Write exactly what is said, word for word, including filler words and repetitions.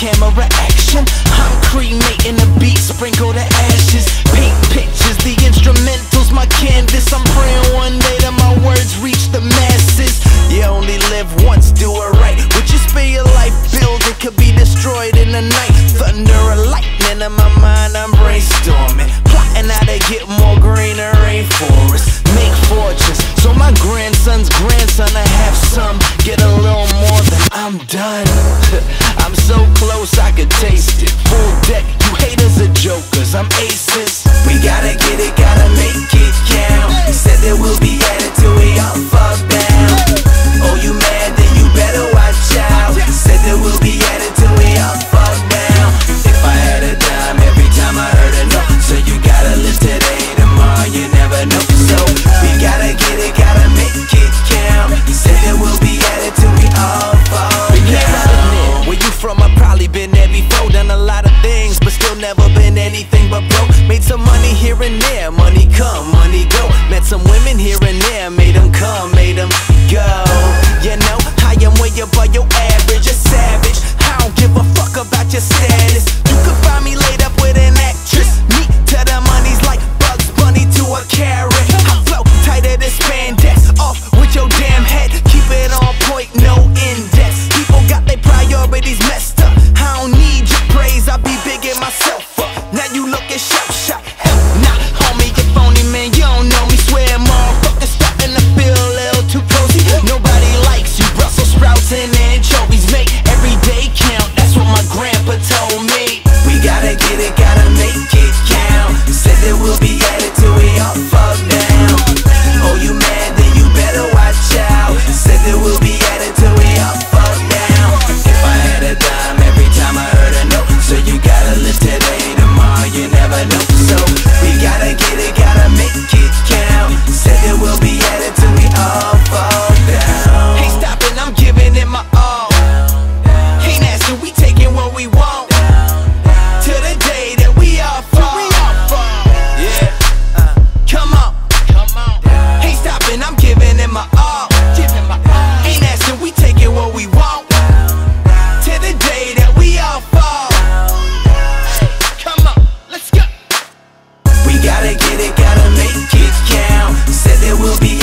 camera action. I'm cremating the beat, sprinkle the ashes. Paint pictures, the instrumentals, my canvas. I'm praying one day that my words reach the masses. You only live once, do it right. Would you spare your life building could be destroyed in the night? Thunder or lightning in my mind, I'm brainstorming, plotting how to get more greener rainforests, make fortunes, so my grandson's grandson to have some, get a little more than I'm done. I'm so close I could taste it. Full deck, you haters are jokers, I'm aces. We gotta get it, gotta make it count. We said that we'll be at it till we all fall down. Oh, you mad? Then you better watch out. Said that we'll be at it till we all fall down. If I had a dime every time I heard a no, so you gotta live today, tomorrow you never know. So we gotta get it, gotta make it count. He said that we'll be at it till we all fall down. Where you from? I've probably been there before. Done a lot of things, but still never been anything but broke. Made some money here and there, money come, money go. Met some women here and there, made them come, made them go. You know, I am way above your average, a savage. I don't give a fuck about your status. You could find me laid up with an actress. Me to the money's like Bugs Bunny to a carrot. I flow tighter than spandex, off with your damn head. Keep it on point, no index. People got their priorities messed up. I don't need your praise, I be bigging myself up. Now you looking sharp shot. Hell nah, homie, you phony man, you don't know me. Swear motherfuckers starting to feel a little too cozy. Nobody likes you, Brussels sprouts and anchovies make every day count. That's what my grandpa told me. We gotta get it, gotta make it count. Said that we'll be at it till we all fall down. Oh, you mad? Then you better watch out. Said that we'll be at it till we all fall down. If I had a dime every time I heard a no, so you gotta live today, tomorrow you never know. So we gotta get it, gotta make it count. Said that we'll be at it till we all fall down. Ain't stopping, I'm giving it my all. Ain't asking, we taking what we want. Till the day that we all fall. Yeah, come on. Ain't stopping, I'm giving it my all. Ain't asking, we taking what we want. Till the day that we all fall. Come on, let's go. We gotta get it, gotta make it count. Said that we'll be